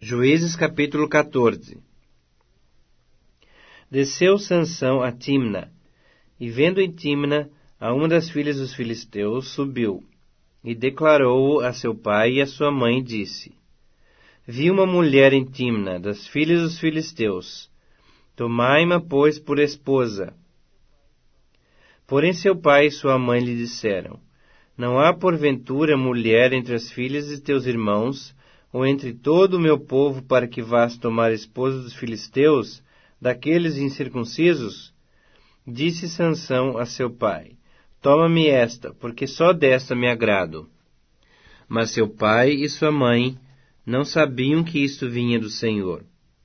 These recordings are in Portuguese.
Juízes capítulo 14. Desceu Sansão a Timna, e vendo em Timna a uma das filhas dos filisteus, subiu, e declarou-o a seu pai e a sua mãe, e disse: Vi uma mulher em Timna, das filhas dos filisteus. Tomai-ma, pois, por esposa. Porém seu pai e sua mãe lhe disseram: Não há porventura mulher entre as filhas de teus irmãos, ou entre todo o meu povo, para que vás tomar esposa dos filisteus, daqueles incircuncisos? Disse Sansão a seu pai: Toma-me esta, porque só desta me agrado. Mas seu pai e sua mãe não sabiam que isto vinha do Senhor,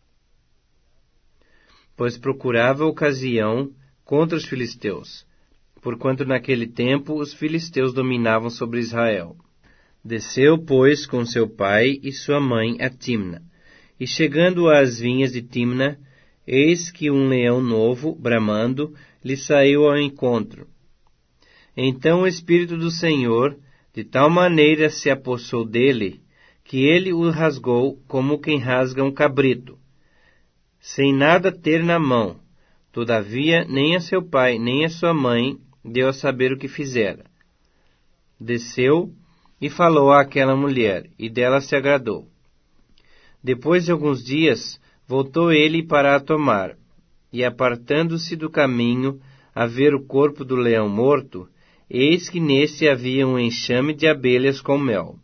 pois procurava ocasião contra os filisteus, porquanto naquele tempo os filisteus dominavam sobre Israel. Desceu, pois, com seu pai e sua mãe a Timna, e chegando às vinhas de Timna, eis que um leão novo, bramando, lhe saiu ao encontro. Então o Espírito do Senhor de tal maneira se apossou dele, que ele o rasgou como quem rasga um cabrito, sem nada ter na mão. Todavia nem a seu pai nem a sua mãe deu a saber o que fizera. Desceu e falou àquela mulher, e dela se agradou. Depois de alguns dias, voltou ele para a tomar, e apartando-se do caminho, a ver o corpo do leão morto, eis que nesse havia um enxame de abelhas com mel.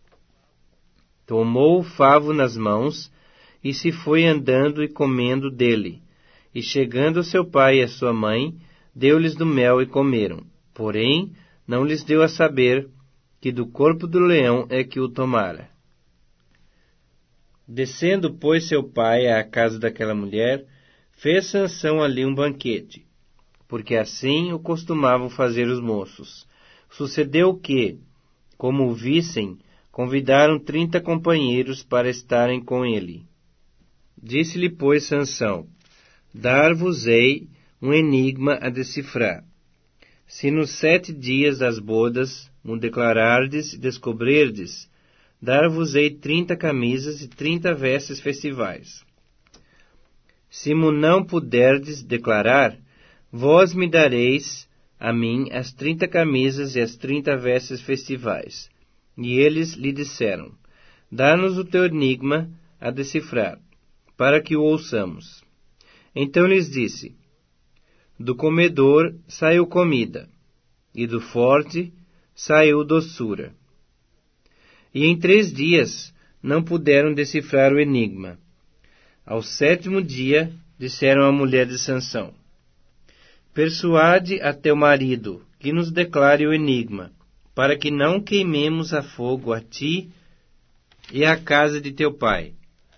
Tomou o favo nas mãos, e se foi andando e comendo dele, e chegando a seu pai e a sua mãe, deu-lhes do mel e comeram. Porém, não lhes deu a saber que do corpo do leão é que o tomara. Descendo, pois, seu pai à casa daquela mulher, fez Sansão ali um banquete, porque assim o costumavam fazer os moços. Sucedeu que, como o vissem, convidaram 30 companheiros para estarem com ele. Disse-lhe, pois, Sansão: Dar-vos-ei um enigma a decifrar. Se nos 7 dias das bodas o declarardes e descobrirdes, dar-vos-ei 30 camisas e 30 vestes festivais. Se mo não puderdes declarar, vós me dareis a mim as 30 camisas e as 30 vestes festivais. E eles lhe disseram: Dá-nos o teu enigma a decifrar, para que o ouçamos. Então lhes disse: Do comedor saiu comida, e do forte saiu doçura. E em 3 dias não puderam decifrar o enigma. Ao 7º dia, disseram à mulher de Sansão: Persuade a teu marido que nos declare o enigma, para que não queimemos a fogo a ti e à casa de teu pai.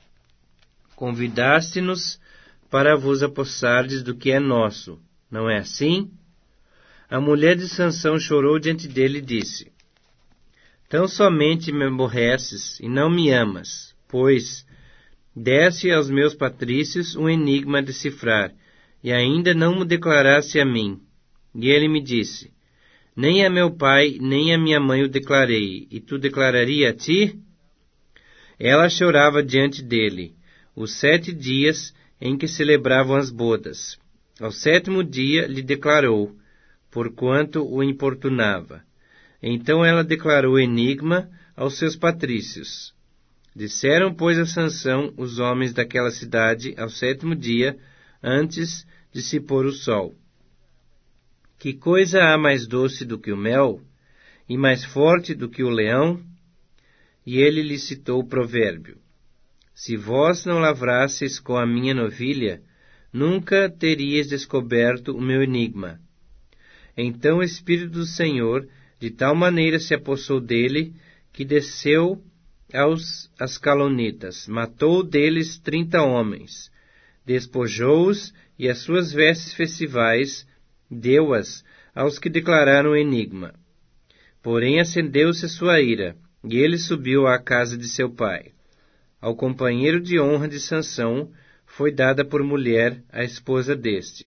Convidaste-nos para vos apossardes do que é nosso, não é assim? A mulher de Sansão chorou diante dele e disse: Tão somente me aborreces e não me amas, pois desse aos meus patrícios um enigma a decifrar, e ainda não me declaraste a mim. E ele me disse: Nem a meu pai, nem a minha mãe o declarei, e tu declararia a ti? Ela chorava diante dele, os 7 dias em que celebravam as bodas. Ao 7º dia lhe declarou, porquanto o importunava. Então ela declarou o enigma aos seus patrícios. Disseram, pois, a Sansão os homens daquela cidade ao 7º dia, antes de se pôr o sol: Que coisa há mais doce do que o mel, e mais forte do que o leão? E ele lhe citou o provérbio: Se vós não lavrasseis com a minha novilha, nunca teríeis descoberto o meu enigma. Então o Espírito do Senhor de tal maneira se apossou dele, que desceu aos ascalonitas, matou deles 30 homens, despojou-os, e as suas vestes festivais deu-as aos que declararam o enigma. Porém acendeu-se a sua ira, e ele subiu à casa de seu pai. Ao companheiro de honra de Sansão foi dada por mulher a esposa deste.